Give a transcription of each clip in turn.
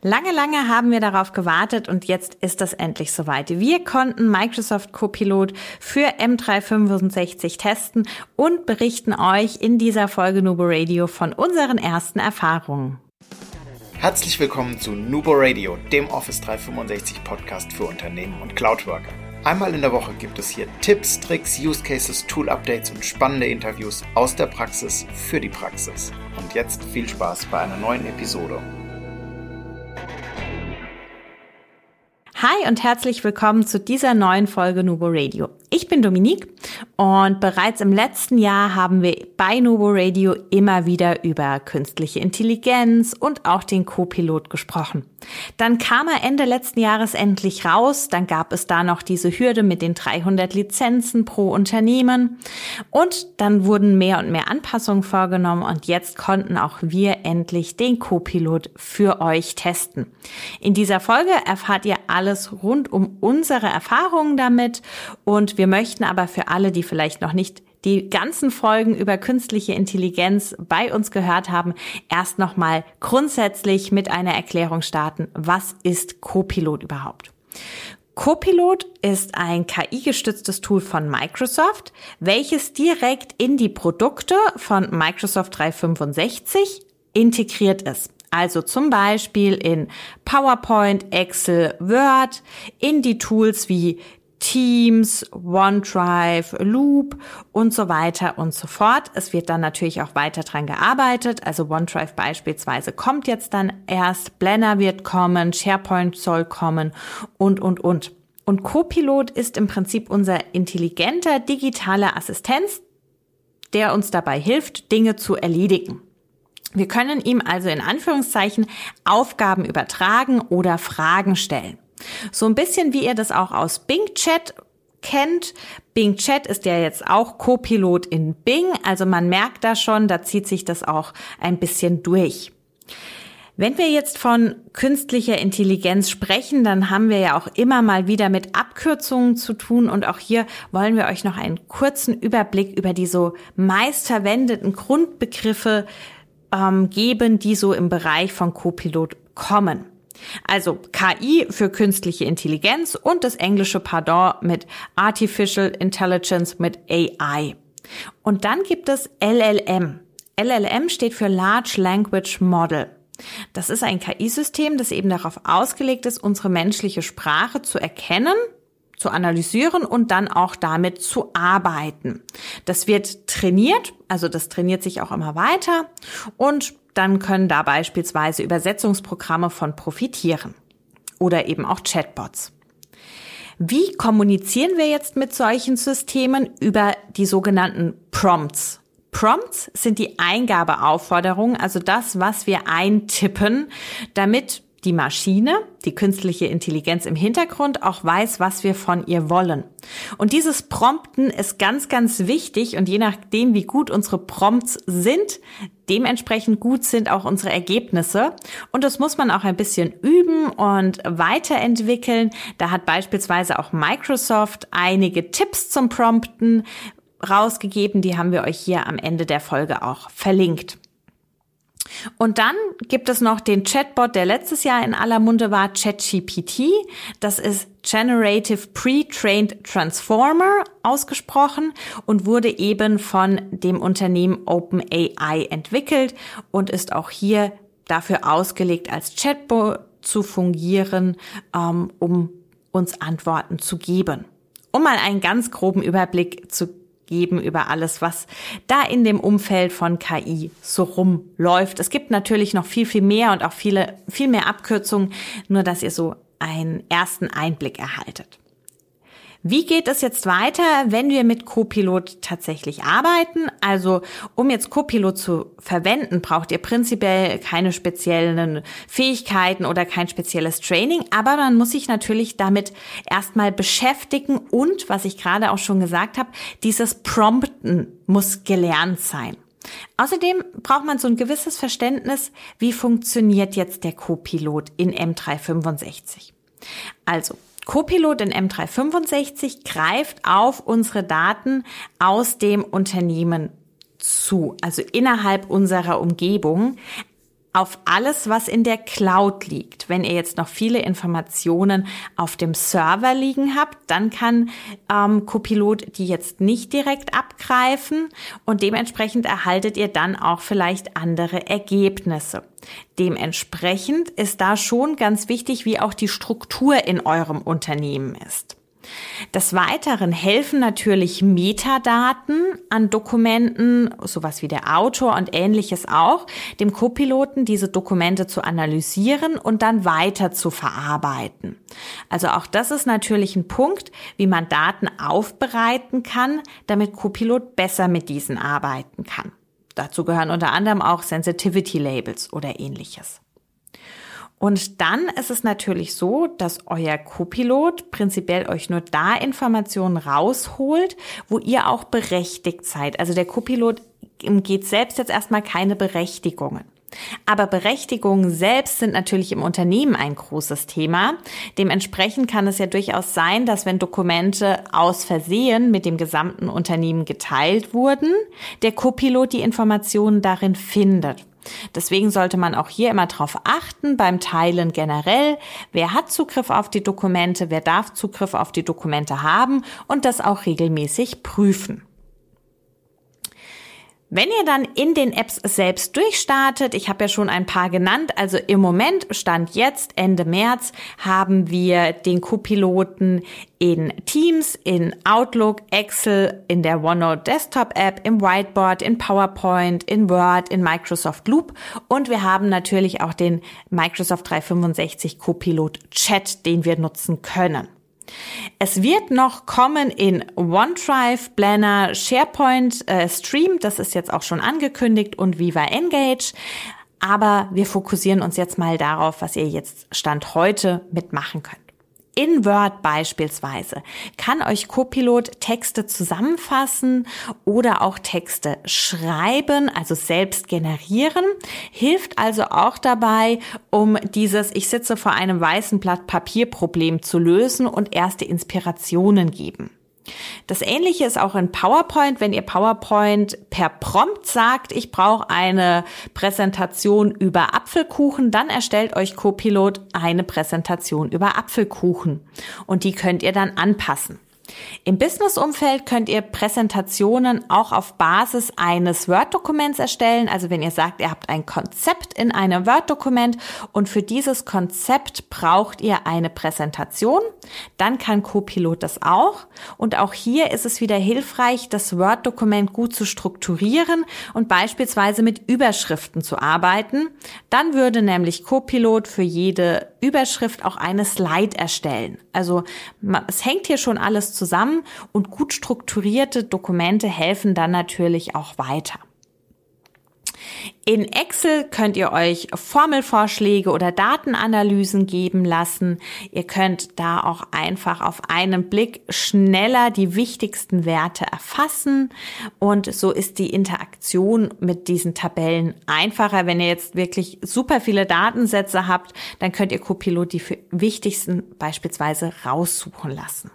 Lange haben wir darauf gewartet und jetzt ist es endlich soweit. Wir konnten Microsoft Copilot für M365 testen und berichten euch in dieser Folge Nubo Radio von unseren ersten Erfahrungen. Herzlich willkommen zu Nubo Radio, dem Office 365 Podcast für Unternehmen und Cloudworker. Einmal in der Woche gibt es hier Tipps, Tricks, Use Cases, Tool-Updates und spannende Interviews aus der Praxis für die Praxis. Und jetzt viel Spaß bei einer neuen Episode. Hi und herzlich willkommen zu dieser neuen Folge Nubo Radio. Ich bin Dominique und bereits im letzten Jahr haben wir bei Nubo Radio immer wieder über künstliche Intelligenz und auch den Copilot gesprochen. Dann kam er Ende letzten Jahres endlich raus, dann gab es da noch diese Hürde mit den 300 Lizenzen pro Unternehmen und dann wurden mehr und mehr Anpassungen vorgenommen und jetzt konnten auch wir endlich den Copilot für euch testen. In dieser Folge erfahrt ihr alles rund um unsere Erfahrungen damit und wir möchten aber für alle, die vielleicht noch nicht die ganzen Folgen über künstliche Intelligenz bei uns gehört haben, erst nochmal grundsätzlich mit einer Erklärung starten. Was ist Copilot überhaupt? Copilot ist ein KI-gestütztes Tool von Microsoft, welches direkt in die Produkte von Microsoft 365 integriert ist. Also zum Beispiel in PowerPoint, Excel, Word, in die Tools wie Teams, OneDrive, Loop und so weiter und so fort. Es wird dann natürlich auch weiter dran gearbeitet. Also OneDrive beispielsweise kommt jetzt dann erst, Blender wird kommen, SharePoint soll kommen und. Und Copilot ist im Prinzip unser intelligenter digitaler Assistent, der uns dabei hilft, Dinge zu erledigen. Wir können ihm also in Anführungszeichen Aufgaben übertragen oder Fragen stellen. So ein bisschen wie ihr das auch aus Bing Chat kennt. Bing Chat ist ja jetzt auch Copilot in Bing, also man merkt da schon, da zieht sich das auch ein bisschen durch. Wenn wir jetzt von künstlicher Intelligenz sprechen, dann haben wir ja auch immer mal wieder mit Abkürzungen zu tun und auch hier wollen wir euch noch einen kurzen Überblick über die so meistverwendeten Grundbegriffe geben, die so im Bereich von Copilot kommen. Also KI für künstliche Intelligenz und das englische Pardon mit Artificial Intelligence mit AI. Und dann gibt es LLM. LLM steht für Large Language Model. Das ist ein KI-System, das eben darauf ausgelegt ist, unsere menschliche Sprache zu erkennen, zu analysieren und dann auch damit zu arbeiten. Das wird trainiert, also das trainiert sich auch immer weiter und dann können da beispielsweise Übersetzungsprogramme von profitieren oder eben auch Chatbots. Wie kommunizieren wir jetzt mit solchen Systemen? Über die sogenannten Prompts. Prompts sind die Eingabeaufforderungen, also das, was wir eintippen, damit die Maschine, die künstliche Intelligenz im Hintergrund auch weiß, was wir von ihr wollen. Und dieses Prompten ist ganz, ganz wichtig und je nachdem, wie gut unsere Prompts sind, dementsprechend gut sind auch unsere Ergebnisse. Und das muss man auch ein bisschen üben und weiterentwickeln. Da hat beispielsweise auch Microsoft einige Tipps zum Prompten rausgegeben. Die haben wir euch hier am Ende der Folge auch verlinkt. Und dann gibt es noch den Chatbot, der letztes Jahr in aller Munde war, ChatGPT. Das ist Generative Pre-Trained Transformer ausgesprochen und wurde eben von dem Unternehmen OpenAI entwickelt und ist auch hier dafür ausgelegt, als Chatbot zu fungieren, um uns Antworten zu geben. Um mal einen ganz groben Überblick zu geben über alles, was da in dem Umfeld von KI so rumläuft. Es gibt natürlich noch viel mehr und auch viel mehr Abkürzungen, nur dass ihr so einen ersten Einblick erhaltet. Wie geht es jetzt weiter, wenn wir mit Copilot tatsächlich arbeiten? Also, um jetzt Copilot zu verwenden, braucht ihr prinzipiell keine speziellen Fähigkeiten oder kein spezielles Training, aber man muss sich natürlich damit erstmal beschäftigen und, was ich gerade auch schon gesagt habe, dieses Prompten muss gelernt sein. Außerdem braucht man so ein gewisses Verständnis, wie funktioniert jetzt der Copilot in M365. Also, Copilot in M365 greift auf unsere Daten aus dem Unternehmen zu, also innerhalb unserer Umgebung. auf alles, was in der Cloud liegt. Wenn ihr jetzt noch viele Informationen auf dem Server liegen habt, dann kann Copilot die jetzt nicht direkt abgreifen und dementsprechend erhaltet ihr dann auch vielleicht andere Ergebnisse. Dementsprechend ist da schon ganz wichtig, wie auch die Struktur in eurem Unternehmen ist. Des Weiteren helfen natürlich Metadaten an Dokumenten, sowas wie der Autor und Ähnliches auch, dem Copiloten diese Dokumente zu analysieren und dann weiter zu verarbeiten. Also auch das ist natürlich ein Punkt, wie man Daten aufbereiten kann, damit Copilot besser mit diesen arbeiten kann. Dazu gehören unter anderem auch Sensitivity Labels oder Ähnliches. Und dann ist es natürlich so, dass euer Copilot prinzipiell euch nur da Informationen rausholt, wo ihr auch berechtigt seid. Also der Copilot geht selbst jetzt erstmal keine Berechtigungen. Aber Berechtigungen selbst sind natürlich im Unternehmen ein großes Thema. Dementsprechend kann es ja durchaus sein, dass wenn Dokumente aus Versehen mit dem gesamten Unternehmen geteilt wurden, der Copilot die Informationen darin findet. Deswegen sollte man auch hier immer darauf achten, beim Teilen generell, wer hat Zugriff auf die Dokumente, wer darf Zugriff auf die Dokumente haben und das auch regelmäßig prüfen. Wenn ihr dann in den Apps selbst durchstartet, ich habe ja schon ein paar genannt, also im Moment, Stand jetzt, Ende März, haben wir den Copiloten in Teams, in Outlook, Excel, in der OneNote Desktop App, im Whiteboard, in PowerPoint, in Word, in Microsoft Loop und wir haben natürlich auch den Microsoft 365 Copilot Chat, den wir nutzen können. Es wird noch kommen in OneDrive, Planner, SharePoint, Stream, das ist jetzt auch schon angekündigt und Viva Engage. Aber wir fokussieren uns jetzt mal darauf, was ihr jetzt Stand heute mitmachen könnt. In Word beispielsweise kann euch Copilot Texte zusammenfassen oder auch Texte schreiben, also selbst generieren, hilft also auch dabei, um dieses Ich sitze vor einem weißen Blatt Papier Problem zu lösen und erste Inspirationen geben. Das Ähnliche ist auch in PowerPoint, wenn ihr PowerPoint per Prompt sagt, ich brauche eine Präsentation über Apfelkuchen, dann erstellt euch Copilot eine Präsentation über Apfelkuchen und die könnt ihr dann anpassen. Im Business-Umfeld könnt ihr Präsentationen auch auf Basis eines Word-Dokuments erstellen. Also wenn ihr sagt, ihr habt ein Konzept in einem Word-Dokument und für dieses Konzept braucht ihr eine Präsentation, dann kann Copilot das auch. Und auch hier ist es wieder hilfreich, das Word-Dokument gut zu strukturieren und beispielsweise mit Überschriften zu arbeiten. Dann würde nämlich Copilot für jede Überschrift auch eine Slide erstellen. Also es hängt hier schon alles zusammen und gut strukturierte Dokumente helfen dann natürlich auch weiter. In Excel könnt ihr euch Formelvorschläge oder Datenanalysen geben lassen. Ihr könnt da auch einfach auf einen Blick schneller die wichtigsten Werte erfassen und so ist die Interaktion mit diesen Tabellen einfacher. Wenn ihr jetzt wirklich super viele Datensätze habt, dann könnt ihr Copilot die wichtigsten beispielsweise raussuchen lassen.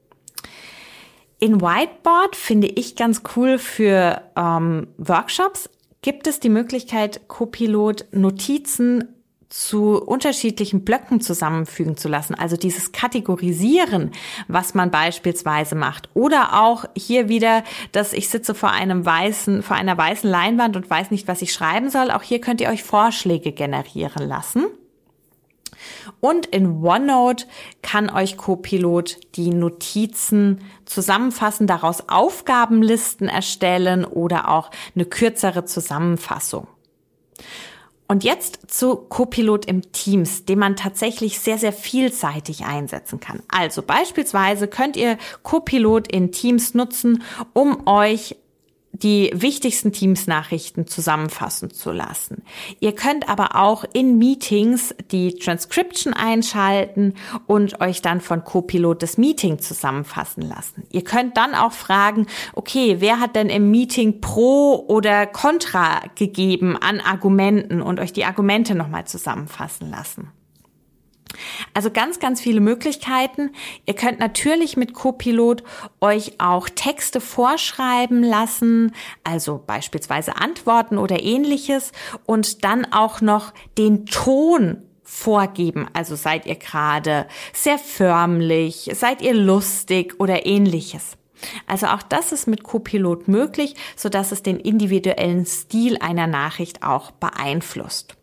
In Whiteboard finde ich ganz cool für Workshops gibt es die Möglichkeit, Copilot Notizen zu unterschiedlichen Blöcken zusammenfügen zu lassen. Also dieses Kategorisieren, was man beispielsweise macht. Oder auch hier wieder, dass ich sitze vor einer weißen Leinwand und weiß nicht, was ich schreiben soll. Auch hier könnt ihr euch Vorschläge generieren lassen. Und in OneNote kann euch Copilot die Notizen zusammenfassen, daraus Aufgabenlisten erstellen oder auch eine kürzere Zusammenfassung. Und jetzt zu Copilot im Teams, den man tatsächlich sehr, sehr vielseitig einsetzen kann. Also beispielsweise könnt ihr Copilot in Teams nutzen, um euch die wichtigsten Teams-Nachrichten zusammenfassen zu lassen. Ihr könnt aber auch in Meetings die Transcription einschalten und euch dann von Copilot das Meeting zusammenfassen lassen. Ihr könnt dann auch fragen, okay, wer hat denn im Meeting Pro oder Contra gegeben an Argumenten und euch die Argumente nochmal zusammenfassen lassen. Also ganz, ganz viele Möglichkeiten. Ihr könnt natürlich mit Copilot euch auch Texte vorschreiben lassen, also beispielsweise Antworten oder ähnliches und dann auch noch den Ton vorgeben. Also seid ihr gerade sehr förmlich, seid ihr lustig oder ähnliches. Also auch das ist mit Copilot möglich, sodass es den individuellen Stil einer Nachricht auch beeinflusst.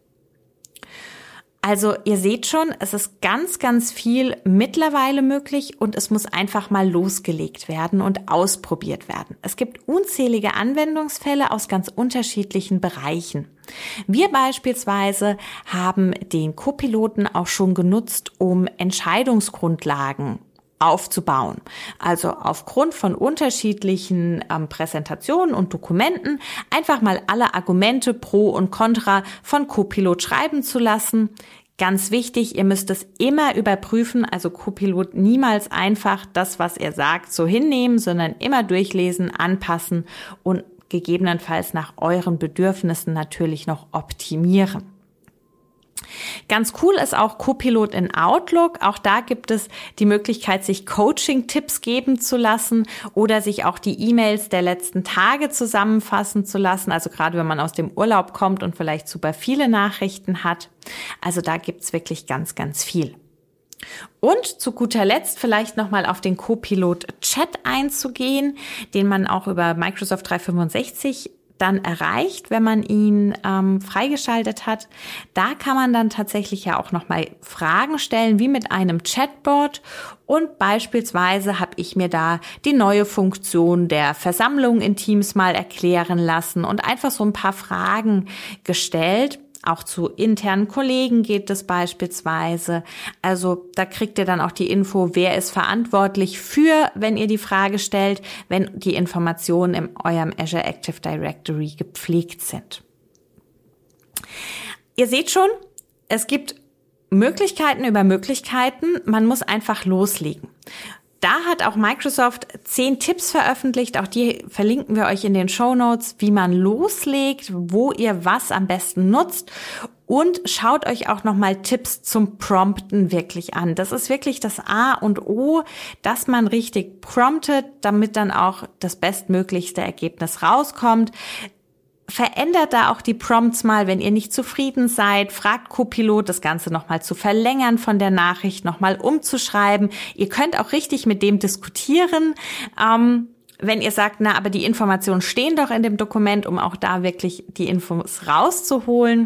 Also ihr seht schon, es ist ganz, ganz viel mittlerweile möglich und es muss einfach mal losgelegt werden und ausprobiert werden. Es gibt unzählige Anwendungsfälle aus ganz unterschiedlichen Bereichen. Wir beispielsweise haben den Copiloten auch schon genutzt, um Entscheidungsgrundlagen aufzubauen. Also aufgrund von unterschiedlichen Präsentationen und Dokumenten einfach mal alle Argumente pro und contra von Copilot schreiben zu lassen. Ganz wichtig, ihr müsst es immer überprüfen, also Copilot niemals einfach das, was er sagt, so hinnehmen, sondern immer durchlesen, anpassen und gegebenenfalls nach euren Bedürfnissen natürlich noch optimieren. Ganz cool ist auch Copilot in Outlook. Auch da gibt es die Möglichkeit, sich Coaching-Tipps geben zu lassen oder sich auch die E-Mails der letzten Tage zusammenfassen zu lassen. Also gerade wenn man aus dem Urlaub kommt und vielleicht super viele Nachrichten hat. Also da gibt's wirklich ganz, ganz viel. Und zu guter Letzt vielleicht nochmal auf den Copilot Chat einzugehen, den man auch über Microsoft 365 dann erreicht, wenn man ihn freigeschaltet hat. Da kann man dann tatsächlich ja auch nochmal Fragen stellen, wie mit einem Chatbot. Und beispielsweise habe ich mir da die neue Funktion der Versammlung in Teams mal erklären lassen und einfach so ein paar Fragen gestellt. Auch zu internen Kollegen geht es beispielsweise. Also da kriegt ihr dann auch die Info, wer ist verantwortlich für, wenn ihr die Frage stellt, wenn die Informationen in eurem Azure Active Directory gepflegt sind. Ihr seht schon, es gibt Möglichkeiten über Möglichkeiten. Man muss einfach loslegen. Da hat auch Microsoft 10 Tipps veröffentlicht, auch die verlinken wir euch in den Shownotes, wie man loslegt, wo ihr was am besten nutzt und schaut euch auch nochmal Tipps zum Prompten wirklich an. Das ist wirklich das A und O, dass man richtig promptet, damit dann auch das bestmöglichste Ergebnis rauskommt. Verändert da auch die Prompts mal, wenn ihr nicht zufrieden seid. Fragt Copilot, das Ganze nochmal zu verlängern von der Nachricht, nochmal umzuschreiben. Ihr könnt auch richtig mit dem diskutieren, wenn ihr sagt, na, aber die Informationen stehen doch in dem Dokument, um auch da wirklich die Infos rauszuholen.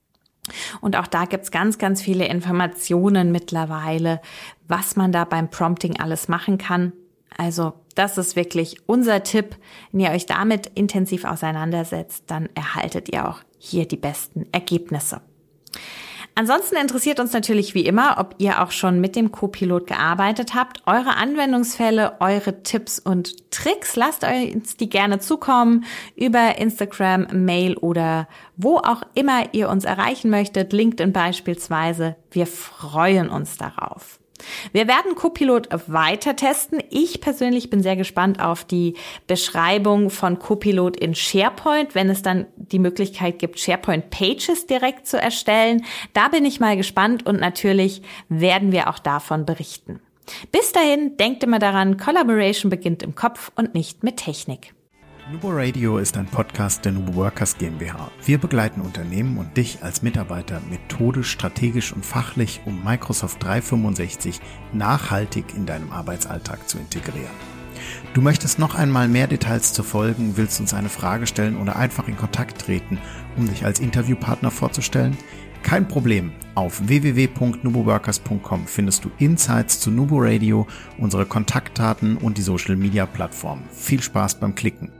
Und auch da gibt's ganz, ganz viele Informationen mittlerweile, was man da beim Prompting alles machen kann. Also das ist wirklich unser Tipp. Wenn ihr euch damit intensiv auseinandersetzt, dann erhaltet ihr auch hier die besten Ergebnisse. Ansonsten interessiert uns natürlich wie immer, ob ihr auch schon mit dem Copilot gearbeitet habt. Eure Anwendungsfälle, eure Tipps und Tricks, lasst uns die gerne zukommen über Instagram, Mail oder wo auch immer ihr uns erreichen möchtet, LinkedIn beispielsweise. Wir freuen uns darauf. Wir werden Copilot weiter testen. Ich persönlich bin sehr gespannt auf die Beschreibung von Copilot in SharePoint, wenn es dann die Möglichkeit gibt, SharePoint-Pages direkt zu erstellen. Da bin ich mal gespannt und natürlich werden wir auch davon berichten. Bis dahin, denkt immer daran, Collaboration beginnt im Kopf und nicht mit Technik. Nubo Radio ist ein Podcast der Nubo Workers GmbH. Wir begleiten Unternehmen und dich als Mitarbeiter methodisch, strategisch und fachlich, um Microsoft 365 nachhaltig in deinem Arbeitsalltag zu integrieren. Du möchtest noch einmal mehr Details zu folgen, willst uns eine Frage stellen oder einfach in Kontakt treten, um dich als Interviewpartner vorzustellen? Kein Problem. Auf www.nuboworkers.com findest du Insights zu Nubo Radio, unsere Kontaktdaten und die Social Media Plattformen. Viel Spaß beim Klicken.